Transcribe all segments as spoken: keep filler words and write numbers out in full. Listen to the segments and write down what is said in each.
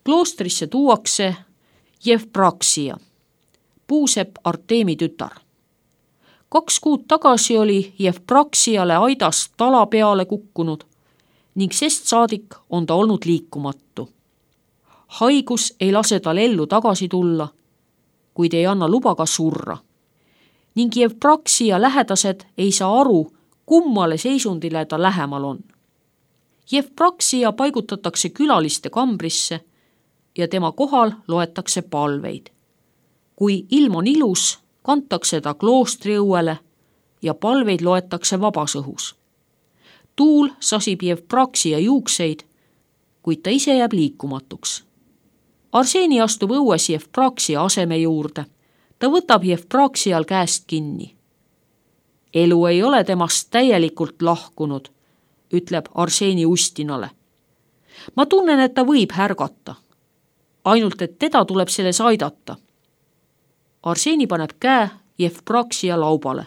Kloostrisse tuuakse Jevpraksia, puusepp Artemi tütar. Kaks kuud tagasi oli Jevpraksiale aidast tala peale kukkunud ning sest saadik on ta olnud liikumatu. Haigus ei lase tal ellu tagasi tulla, kuid ei anna luba ka surra. Ning Jevpraksia lähedased ei saa aru, kummale seisundile ta lähemal on. Jevpraksia paigutatakse külaliste kambrisse ja tema kohal loetakse palveid. Kui ilm on ilus, kantakse ta kloostri õuele ja palveid loetakse vabas õhus. Tuul sasib Jevpraksia juukseid, kuid ta ise jääb liikumatuks. Arseni astub õues Jevpraksia aseme juurde. Ta võtab Jevpraksial käest kinni. Elu ei ole temast täielikult lahkunud, ütleb Arseni Ustinale. Ma tunnen, et ta võib härgata. Ainult, et teda tuleb selles aidata. Arseni paneb käe Jevpraksia laubale.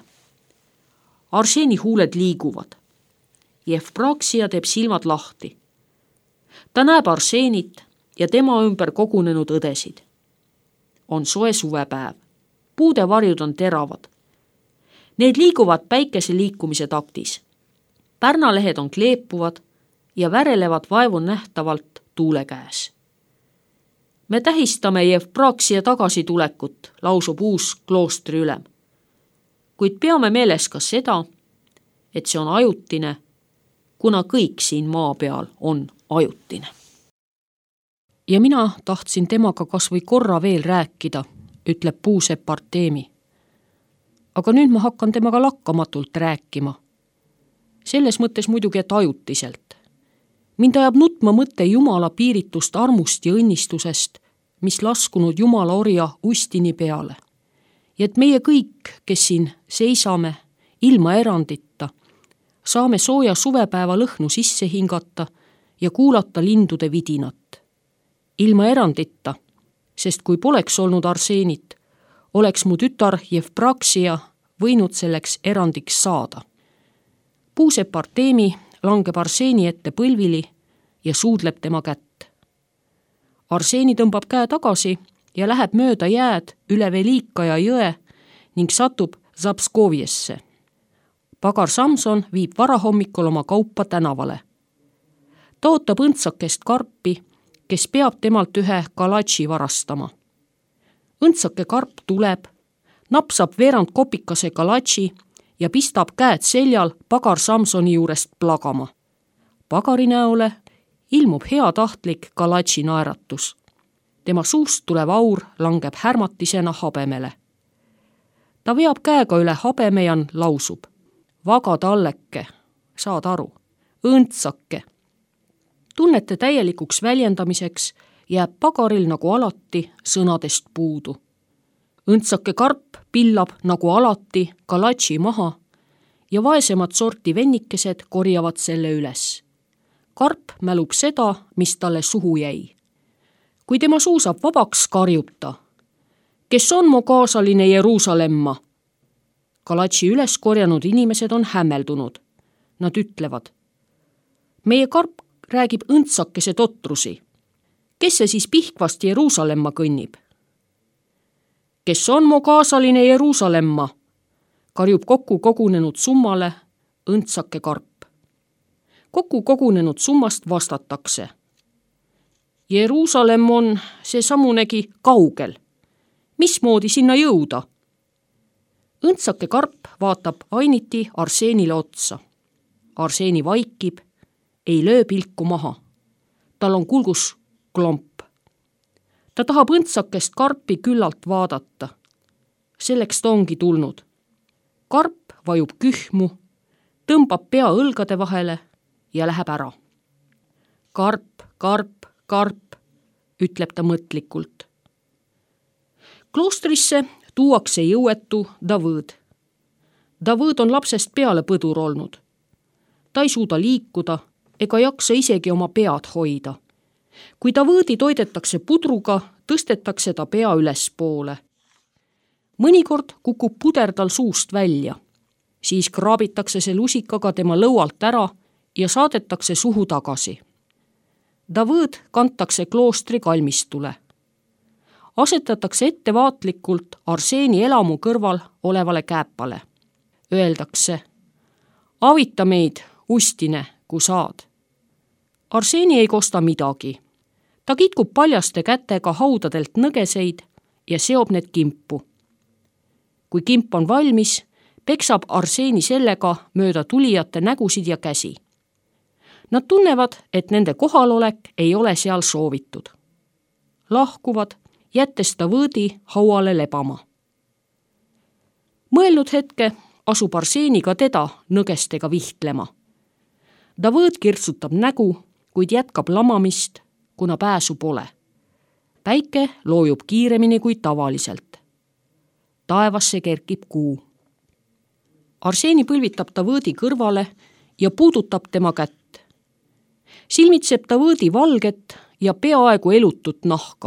Arseni huuled liiguvad. Jevpraksia teeb silmad lahti. Ta näeb Arsenit ja tema ümber kogunenud õdesid. On soe suvepäev. Puude varjud on teravad. Need liiguvad päikese liikumise taktis. Pärnalehed on kleepuvad ja värelevad vaevu nähtavalt tuule käes. Me tähistame Jevpraksia tagasitulekut, lausub uus kloostri ülem. Kuid peame meeles ka seda, et see on ajutine, kuna kõik siin maa peal on ajutine. Ja mina tahtsin temaga kas või korra veel rääkida, ütleb puusepp Artemi. Aga nüüd ma hakkan temaga lakkamatult rääkima. Selles mõttes muidugi, et ajutiselt. Mind ajab nutma mõte Jumala piiritust armust ja õnnistusest, mis laskunud Jumala orja Ustini peale. Ja et meie kõik, kes siin seisame, ilma erandita, saame sooja suvepäeva lõhnu sisse hingata ja kuulata lindude vidinat. Ilma erandita, sest kui poleks olnud Arsenit, oleks mu tütar Jevpraksia võinud selleks erandiks saada. Puusepp Artemi langeb Arseni ette põlvili ja suudleb tema kätt. Arseni tõmbab käe tagasi ja läheb mööda jääd üle Velikaja jõe ning satub Zapskovjesse. Pagar Samson viib varahommikul oma kaupa tänavale. Ta ootab õndsakest karpi, kes peab temalt ühe kalatši varastama. Õndsake karp tuleb, napsab veerand kopikase kalatši ja pistab käed seljal Pagar Samsoni juurest plagama. Pagari näole ilmub heatahtlik kalatši naeratus. Tema suust tulev aur langeb härmatisena habemele. Ta veab käega üle habeme ja lausub. Vaga talleke, saad aru, õndsake. Tunnete täielikuks väljendamiseks jääb pagaril nagu alati sõnadest puudu. Õndsake karp pillab nagu alati kalatši maha ja vaesemad sorti vennikesed korjavad selle üles. Karp mälub seda, mis talle suhu jäi. Kui tema suu saab vabaks, karjub ta. Kes on mu kaasaline Jeruusalemma? Kalatši üles korjanud inimesed on hämmeldunud. Nad ütlevad, meie karp räägib õndsakese totrusi. Kes see siis Pihkvast Jeruusalemma kõnnib? Kes on mu kaasaline Jeruusalemma? Karjub kokku kogunenud summale õndsake karp. Kokku kogunenud summast vastatakse. Jeruusalemm on see samunegi kaugel. Mismoodi sinna jõuda? Õndsake karp vaatab ainiti Arsenile otsa. Arseni vaikib, ei löö pilku maha. Tal on kulgus klomp. Ta tahab õndsakest karpi küllalt vaadata. Selleks ta ongi tulnud. Karp vajub kühmu, tõmbab pea õlgade vahele ja läheb ära. Karp, karp, karp, ütleb ta mõtlikult. Kloostrisse tuuakse jõuetu Davõd. Davõd on lapsest peale põdur olnud. Ta ei suuda liikuda ega jaksa isegi oma pead hoida. Kui Davõdi toidetakse pudruga, tõstetakse ta pea ülespoole. Mõnikord kukub puder tal suust välja. Siis kraabitakse see lusikaga tema lõualt ära ja saadetakse suhu tagasi. Davõd kantakse kloostri kalmistule. Asetatakse ettevaatlikult Arseeni elamu kõrval olevale kääpale. Öeldakse, avita meid, Ustine, kui saad. Arseeni ei kosta midagi. Ta kitkub paljaste kätega haudadelt nõgeseid ja seob need kimpu. Kui kimp on valmis, peksab Arseeni sellega mööda tulijate nägusid ja käsi. Nad tunnevad, et nende kohalolek ei ole seal soovitud. Lahkuvad, jättes Davõdi hauale lebama. Mõelnud hetke asub Arseeni ka teda nõgestega vihtlema. Davõd kirtsutab nägu, kuid jätkab lamamist, kuna pääsu pole. Päike loojub kiiremini kui tavaliselt. Taevasse kerkib kuu. Arseeni põlvitab Davõdi kõrvale ja puudutab tema kätt. Silmitseb Davõdi valget ja peaaegu elutut nahka.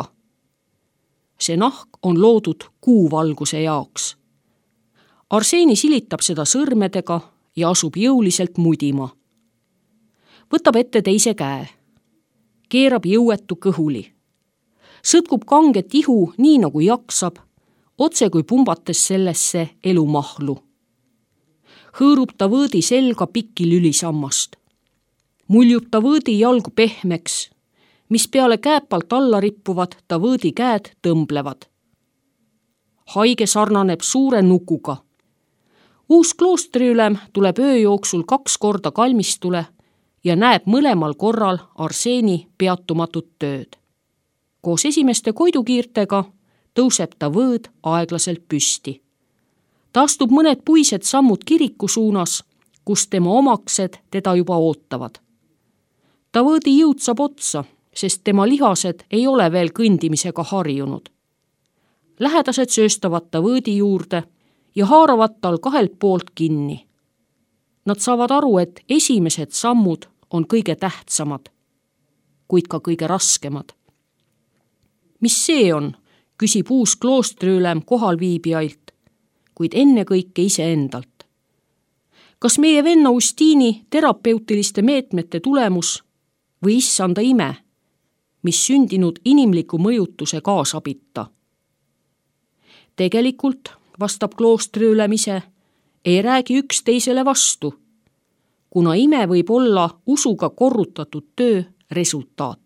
See nahk on loodud kuuvalguse jaoks. Arseeni silitab seda sõrmedega ja asub jõuliselt mudima. Võtab ette teise käe. Keerab jõuetu kõhuli. Sõtkub kanget ihu nii nagu jaksab, otse kui pumbates sellesse elumahlu. Hõõrub Davõdi selga pikki lülisammast. Muljub Davõdi jalgu pehmeks, mis peale kääpalt alla rippuvad Davõdi käed tõmblevad. Haige sarnaneb suure nukuga. Uus kloostriülem tuleb öö jooksul kaks korda kalmistule ja näeb mõlemal korral Arseeni peatumatut tööd. Koos esimeste koidukiirtega tõuseb Davõd aeglaselt püsti. Ta astub mõned puised sammud kiriku suunas, kus tema omaksed teda juba ootavad. Davõdi jõud saab otsa, sest tema lihased ei ole veel kõndimisega harjunud. Lähedased sööstavad Davõdi juurde ja haaravad tal kahelt poolt kinni. Nad saavad aru, et esimesed sammud on kõige tähtsamad, kuid ka kõige raskemad. Mis see on, küsib uus kloostriülem kohalviibijailt, kuid ennekõike iseendalt. Kas meie venna Ustini terapeutiliste meetmete tulemus või issanda ime, mis sündinud inimliku mõjutuse kaasabita? Tegelikult, vastab kloostriülem ise, ei räägi üks teisele vastu, kuna ime võib olla usuga korrutatud töö resultaat.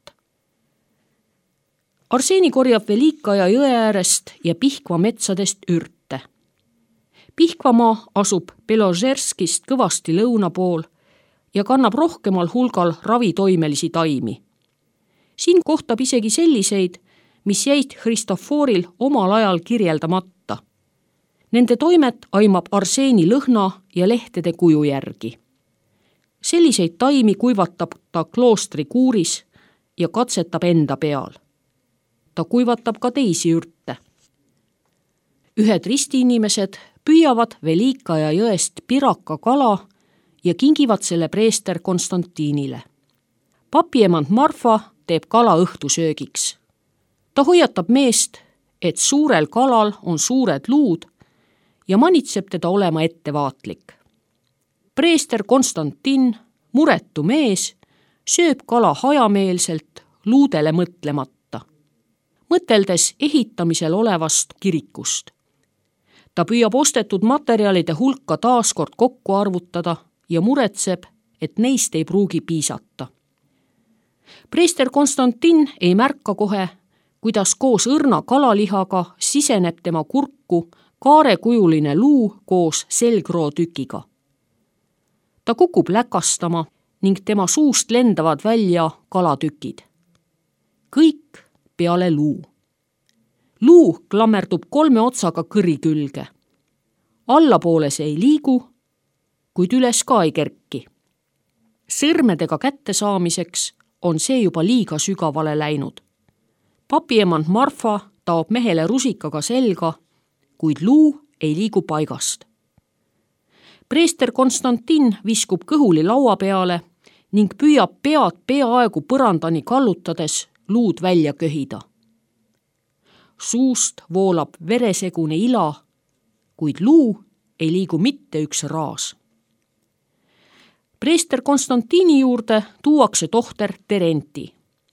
Arseeni korjab Velikaja jõe äärest ja Pihkva metsadest ürte. Pihkvamaa asub Beložerskist kõvasti lõuna pool ja kannab rohkemal hulgal ravitoimelisi taimi. Siin kohtab isegi selliseid, mis jäid Hristoforil omal ajal kirjeldamata. Nende toimet aimab Arseeni lõhna ja lehtede kuju järgi. Selliseid taimi kuivatab ta kloostri kuuris ja katsetab enda peal. Ta kuivatab ka teisi ürte. Ühed ristiinimesed püüavad Velikaja jõest piraka kala ja kingivad selle preester Konstantinile. Papiemand Marfa teeb kala õhtusöögiks. Ta hoiatab meest, et suurel kalal on suured luud ja manitseb teda olema ettevaatlik. Preester Konstantin, muretu mees, sööb kala hajameelselt luudele mõtlemata, mõteldes ehitamisel olevast kirikust. Ta püüab ostetud materjalide hulka taaskord kokku arvutada ja muretseb, et neist ei pruugi piisata. Preester Konstantin ei märka kohe, kuidas koos õrna kalalihaga siseneb tema kurku kaarekujuline luu koos selgrootükiga. Ta kukub läkastama ning tema suust lendavad välja kalatükid. Kõik peale luu. Luu klammerdub kolme otsaga kõri külge. Allapoole see ei liigu, kuid üles ka ei kerki. Sõrmedega kätte saamiseks on see juba liiga sügavale läinud. Papiemand Marfa taob mehele rusikaga selga, kuid luu ei liigu paigast. Preester Konstantin viskub kõhuli laua peale ning püüab pead peaaegu põrandani kallutades luud välja köhida. Suust voolab veresegune ila, kuid luu ei liigu mitte üks raas. Preester Konstantini juurde tuuakse tohter Terenti.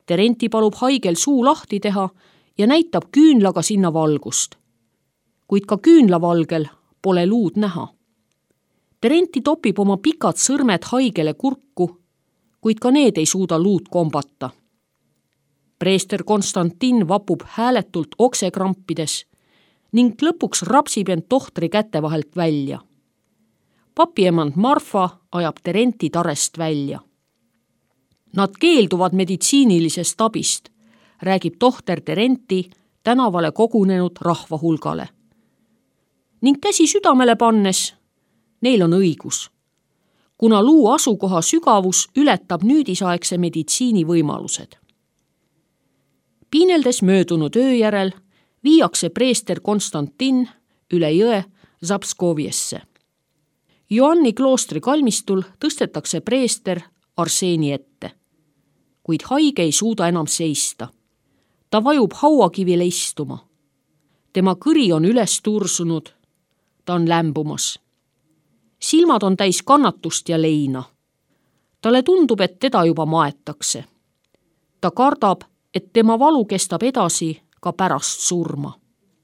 Terenti palub haigel suu lahti teha ja näitab küünlaga sinna valgust. Kuid ka küünlavalgel pole luud näha. Terenti topib oma pikad sõrmed haigele kurku, kuid ka need ei suuda luud kombata. Preester Konstantin vapub hääletult oksekrampides ning lõpuks rapsib end tohtri käte vahelt välja. Papiemand Marfa ajab Terenti tarest välja. Nad keelduvad meditsiinilisest abist, räägib tohter Terenti tänavale kogunenud rahva hulgale. Ning käsi südamele pannes, neil on õigus, kuna luu asukoha sügavus ületab nüüdisaegse meditsiini võimalused. Piineldes möödunud öö järel viiakse preester Konstantin üle jõe Zapskoviesse. Joanni kloostri kalmistul tõstetakse preester Arseeni ette, kuid haige ei suuda enam seista. Ta vajub hauakivile istuma. Tema kõri on üles tursunud, ta on lämbumas. Silmad on täis kannatust ja leina. Talle tundub, et teda juba maetakse. Ta kardab, et tema valu kestab edasi ka pärast surma.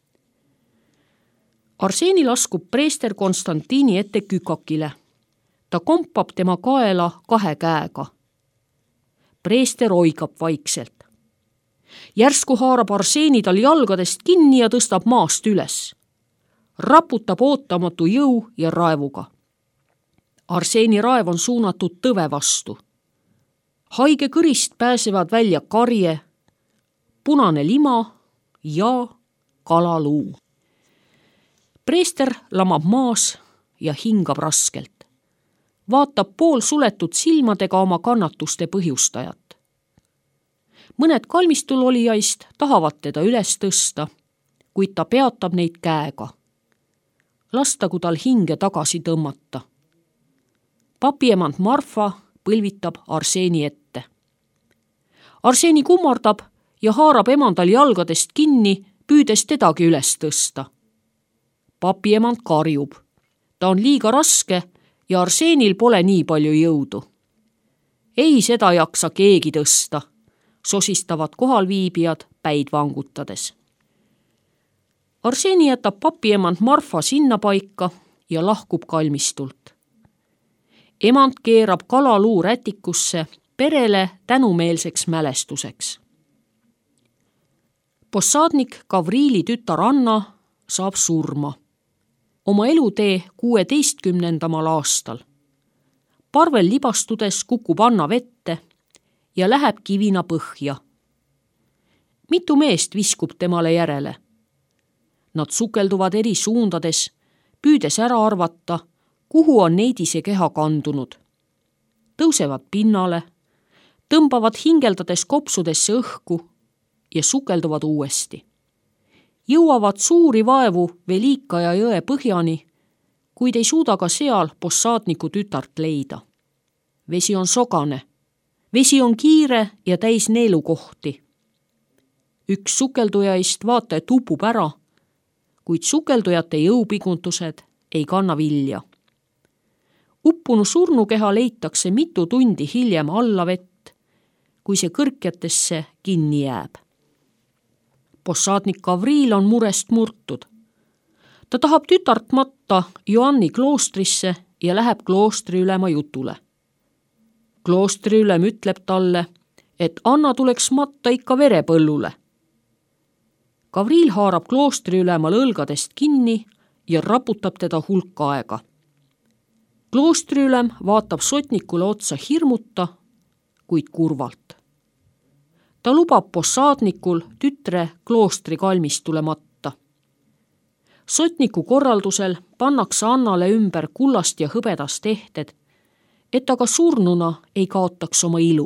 Arseeni laskub preester Konstantini ette kükakile. Ta kompab tema kaela kahe käega. Preester oigab vaikselt. Järsku haarab Arseeni tal jalgadest kinni ja tõstab maast üles. Raputab ootamatu jõu ja raevuga. Arseeni raev on suunatud tõve vastu. Haige kõrist pääsevad välja karje, punane lima ja kalaluu. Preester lamab maas ja hingab raskelt. Vaatab pool suletud silmadega oma kannatuste põhjustajat. Mõned kalmistul olijaist tahavad teda üles tõsta, kuid ta peatab neid käega. Lastagu tal hinge tagasi tõmmata. Papiemand Marfa põlvitab Arseeni ette. Arseeni kummardab ja haarab emandal jalgadest kinni, püüdes tedagi üles tõsta. Papiemand karjub. Ta on liiga raske ja Arseenil pole nii palju jõudu. Ei seda jaksa keegi tõsta, sosistavad kohalviibijad päid vangutades. Arseeni jätab papiemand Marfa sinna paika ja lahkub kalmistult. Emand keerab kalaluu rätikusse perele tänumeelseks mälestuseks. Possadnik Gavriili tütar Anna saab surma. Oma elutee kuueteistkümnendamal aastal. Parvel libastudes kukub Anna vette ja läheb kivina põhja. Mitu meest viskub temale järele. Nad sukelduvad eri suundades, püüdes ära arvata, kuhu on neidise keha kandunud. Tõusevad pinnale, tõmbavad hingeldades kopsudesse õhku ja sukelduvad uuesti. Jõuavad suuri vaevu Velikaja jõe põhjani, kuid ei suuda ka seal possaadniku tütart leida. Vesi on sogane, vesi on kiire ja täis neelukohti. Üks sukeldujaist vaata, et upub ära, kuid sukeldujate jõupingutused ei kanna vilja. Uppunu surnukeha leitakse mitu tundi hiljem alla vett, kui see kõrkjatesse kinni jääb. Possadnik Gavriil on murest murtud. Ta tahab tütart matta Joanni kloostrisse ja läheb kloostri ülema jutule. Kloostri ülem ütleb talle, et Anna tuleks matta ikka verepõllule. Gavriil haarab kloostri ülemal õlgadest kinni ja raputab teda hulk aega. Kloostri ülem vaatab sotnikule otsa hirmuta, kuid kurvalt. Ta lubab possaadnikul tütre kloostri kalmistule matta. Sotniku korraldusel pannakse Annale ümber kullast ja hõbedast ehted, et ta ka surnuna ei kaotaks oma ilu.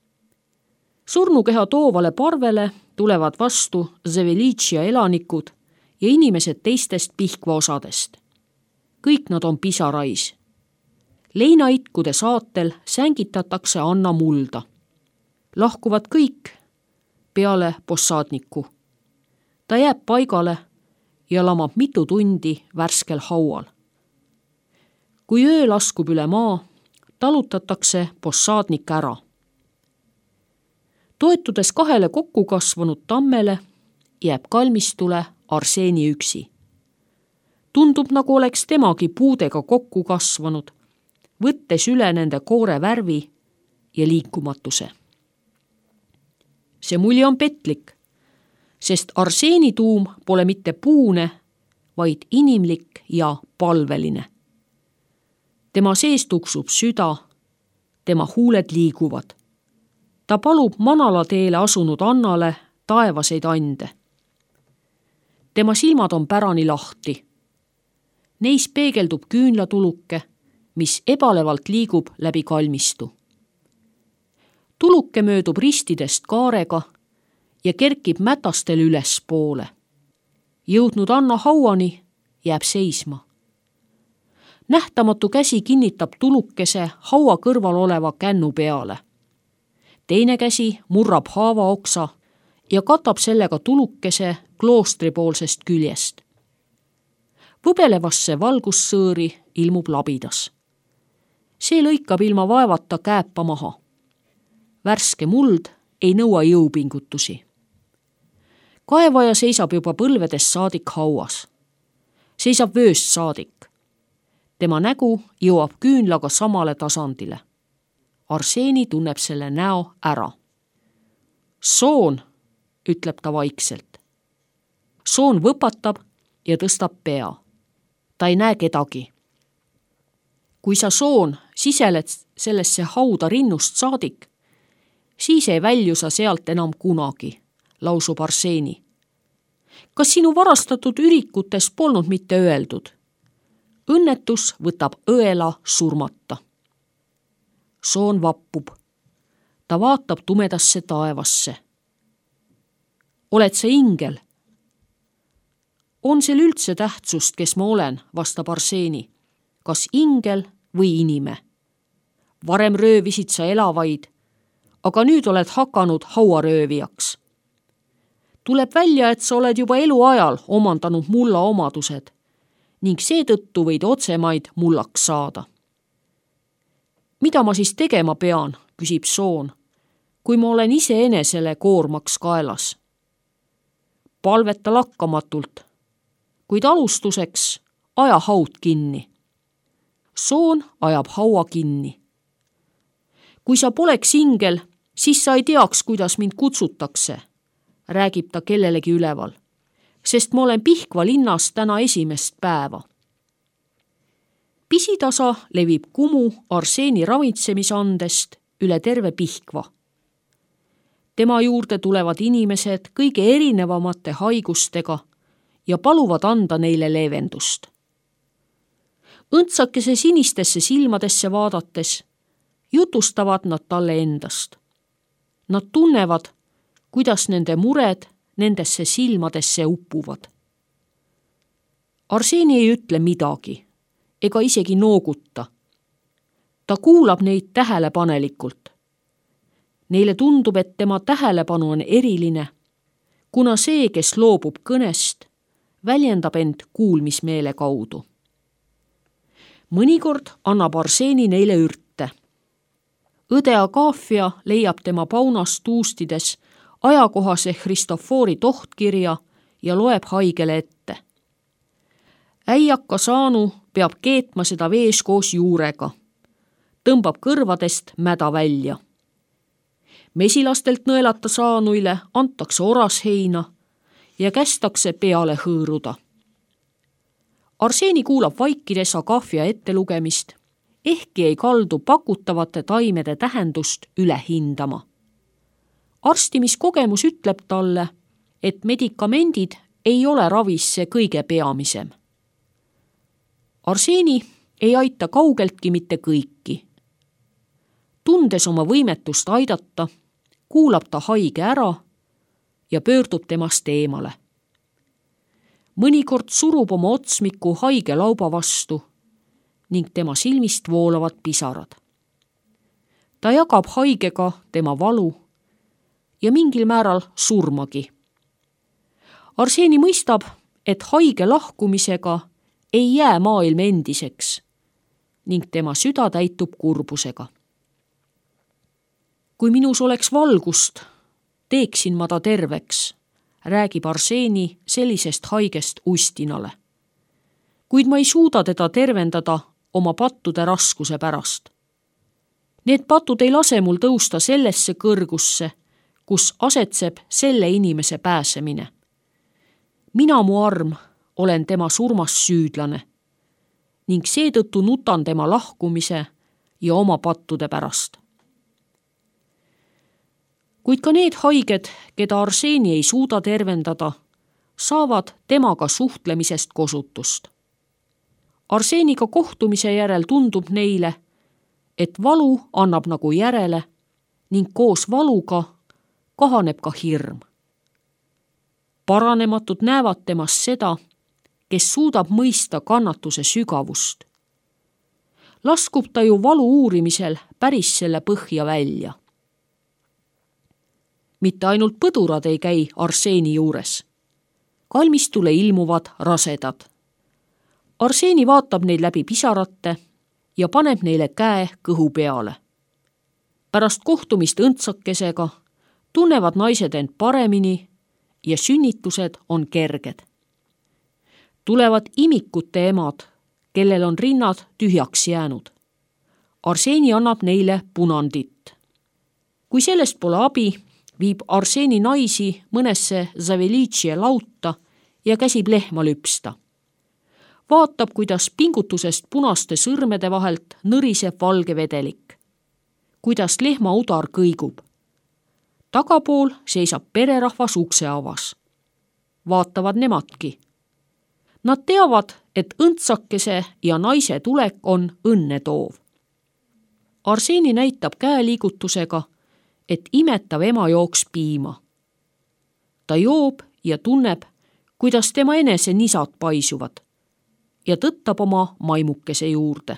Surnukeha toovale parvele tulevad vastu Zevelitšia elanikud ja inimesed teistest Pihkva osadest. Kõik nad on pisarais. Leinaitkude saatel sängitatakse Anna mulda. Lahkuvad kõik peale possaadniku. Ta jääb paigale ja lamab mitu tundi värskel haual. Kui öö laskub üle maa, talutatakse possaadnik ära. Toetudes kahele kokku kasvanud tammele, jääb kalmistule Arseeni üksi. Tundub, nagu oleks temagi puudega kokku kasvanud, võttes üle nende koore värvi ja liikumatuse. See mulje on petlik, sest Arseeni tuum pole mitte puune, vaid inimlik ja palveline. Tema sees tuksub süda, tema huuled liiguvad. Ta palub manalateele asunud Annale taevaseid ande. Tema silmad on pärani lahti. Neis peegeldub küünlatuluke, mis ebalevalt liigub läbi kalmistu. Tuluke möödub ristidest kaarega ja kerkib mätastel üles poole. Jõudnud Anna hauani, jääb seisma. Nähtamatu käsi kinnitab tulukese haua kõrval oleva kännu peale. Teine käsi murrab haava oksa ja katab sellega tulukese kloostripoolsest küljest. Võbelevasse valgussõõri ilmub labidas. See lõikab ilma vaevata kääpa maha. Värske muld ei nõua jõupingutusi. Kaevaja seisab juba põlvedes saadik hauas. Seisab vööst saadik. Tema nägu jõuab küünlaga samale tasandile. Arseeni tunneb selle näo ära. Soon, ütleb ta vaikselt. Soon võpatab ja tõstab pea. Ta ei näe kedagi. Kui sa, Soon, siseled sellesse hauda rinnust saadik, siis ei välju sa sealt enam kunagi, lausub Arseeni. Kas sinu varastatud ürikutes polnud mitte öeldud? Õnnetus võtab õela surmata. Soon vappub. Ta vaatab tumedasse taevasse. Oled sa ingel? On sel üldse tähtsust, kes ma olen, vastab Arseeni. Kas ingel või inime? Varem röövisid sa elavaid, aga nüüd oled hakanud hauaröövijaks. Tuleb välja, et sa oled juba eluajal omandanud mulla omadused ning seetõttu võid otsemaid mullaks saada. Mida ma siis tegema pean, küsib Soon, kui ma olen iseenesele koormaks kaelas? Palveta lakkamatult, kuid alustuseks aja haud kinni. Soon ajab haua kinni. Kui sa poleks ingel, siis sa ei teaks, kuidas mind kutsutakse, räägib ta kellelegi üleval, sest ma olen Pihkva linnas täna esimest päeva. Pisitasa levib kumu Arseeni ravitsemisandest üle terve Pihkva. Tema juurde tulevad inimesed kõige erinevamate haigustega ja paluvad anda neile leevendust. Õndsakese sinistesse silmadesse vaadates jutustavad nad talle endast. Nad tunnevad, kuidas nende mured nendesse silmadesse uppuvad. Arseeni ei ütle midagi ega isegi nooguta. Ta kuulab neid tähelepanelikult. Neile tundub, et tema tähelepanu on eriline, kuna see, kes loobub kõnest, väljendab end kuulmismeele kaudu. Mõnikord annab Arseeni neile ürte. Õde Agafia leiab tema paunast tuustides ajakohase Christophori tohtkirja ja loeb haigele ette. Äiaka saanu peab keetma seda vees koos juurega. Tõmbab kõrvadest mäda välja. Mesilastelt nõelata saanuile antakse orasheina ja kästakse peale hõõruda. Arseeni kuulab vaikides Agafia ettelugemist, ehkki ei kaldu pakutavate taimede tähendust üle hindama. Arstimiskogemus ütleb talle, et medikamendid ei ole ravisse kõige peamisem. Arseeni ei aita kaugeltki mitte kõiki. Tundes oma võimetust aidata, kuulab ta haige ära ja pöördub temast eemale. Mõnikord surub oma otsmiku haige lauba vastu ning tema silmist voolavad pisarad. Ta jagab haigega tema valu ja mingil määral surmagi. Arseeni mõistab, et haige lahkumisega ei jää maailm endiseks ning tema süda täitub kurbusega. Kui minus oleks valgust, teeksin ma ta terveks, räägib Arseni sellisest haigest Ustinale. Kuid ma ei suuda teda tervendada oma pattude raskuse pärast. Need patud ei lase mul tõusta sellesse kõrgusse, kus asetseb selle inimese pääsemine. Mina, mu arm, olen tema surmas süüdlane ning seetõttu nutan tema lahkumise ja oma pattude pärast. Kuid ka need haiged, keda Arseni ei suuda tervendada, saavad temaga suhtlemisest kosutust. Arseniga kohtumise järel tundub neile, et valu annab nagu järele ning koos valuga kahaneb ka hirm. Paranematud näevad temast seda, kes suudab mõista kannatuse sügavust. Laskub ta ju valu uurimisel päris selle põhja välja. Mitte ainult põdurad ei käi Arseni juures. Kalmistule ilmuvad rasedad. Arseni vaatab neid läbi pisarate ja paneb neile käe kõhu peale. Pärast kohtumist õndsakesega tunnevad naised end paremini ja sünnitused on kerged. Tulevad imikute emad, kellel on rinnad tühjaks jäänud. Arseni annab neile punandit. Kui sellest pole abi, viib Arseni naisi mõnesse Zavelitšie lauta ja käsib lehma lüpsta. Vaatab, kuidas pingutusest punaste sõrmede vahelt nõriseb valge vedelik. Kuidas lehma udar kõigub. Tagapool seisab pererahvas ukse avas. Vaatavad nemadki. Nad teavad, et õndsakese ja naise tulek on õnnetoov. Arseni näitab käeliigutusega, et imetav ema jooks piima. Ta joob ja tunneb, kuidas tema enese nisad paisuvad ja tõttab oma maimukese juurde.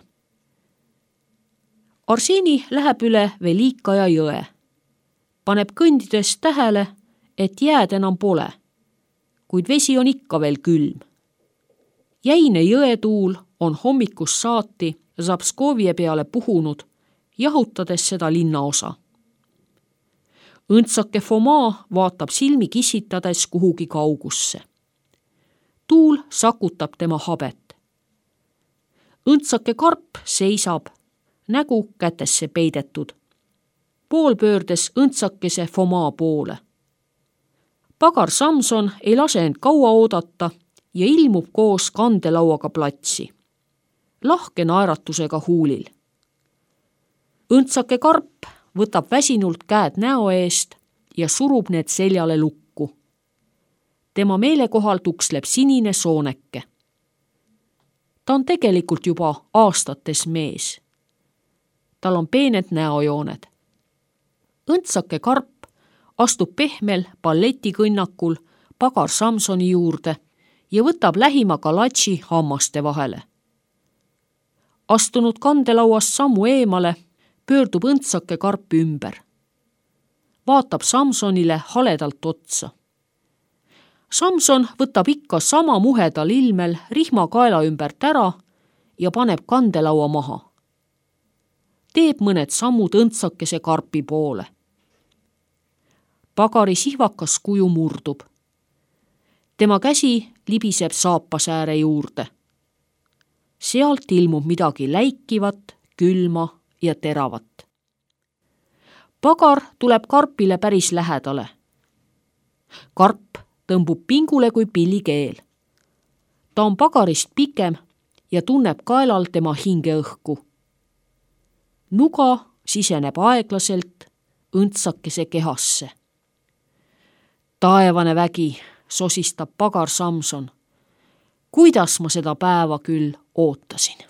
Arseni läheb üle Velikaja jõe. Paneb kõndides tähele, et jääd enam pole, kuid vesi on ikka veel külm. Jäine jõetuul on hommikus saati Zapskovje peale puhunud, jahutades seda linnaosa. Õndsake Foma vaatab silmi kissitades kuhugi kaugusse. Tuul sakutab tema habet. Õndsake Karp seisab, nägu kätesse peidetud, poolpöördes õndsakese Foma poole. Pagar Samson ei lase end kaua oodata ja ilmub koos kandelauaga platsi, lahke naeratusega huulil. Õndsake Karp võtab väsinult käed näo eest ja surub need seljale lukku. Tema meelekohal tuksleb sinine sooneke. Ta on tegelikult juba aastates mees. Tal on peened näojooned. Õndsake Karp astub pehmel balletikõnnakul Pagar Samsoni juurde ja võtab lähima galatši hammaste vahele. Astunud kandelauast sammu eemale, pöördub Õndsake Karp ümber. Vaatab Samsonile haledalt otsa. Samson võtab ikka sama muhedal ilmel rihma kaela ümbert ära ja paneb kandelaua maha. Teeb mõned sammud Õndsakese Karpi poole. Pagari sihvakas kuju murdub. Tema käsi libiseb saapasääre juurde. Sealt ilmub midagi läikivat, külma ja teravat. Pagar tuleb Karpile päris lähedale. Karp tõmbub pingule kui pillikeel. Ta on Pagarist pikem ja tunneb kaelal tema hingeõhku. Nuga siseneb aeglaselt Õndsakese kehasse. Taevane vägi, sosistab Pagar Samson. Kuidas ma seda päeva küll ootasin?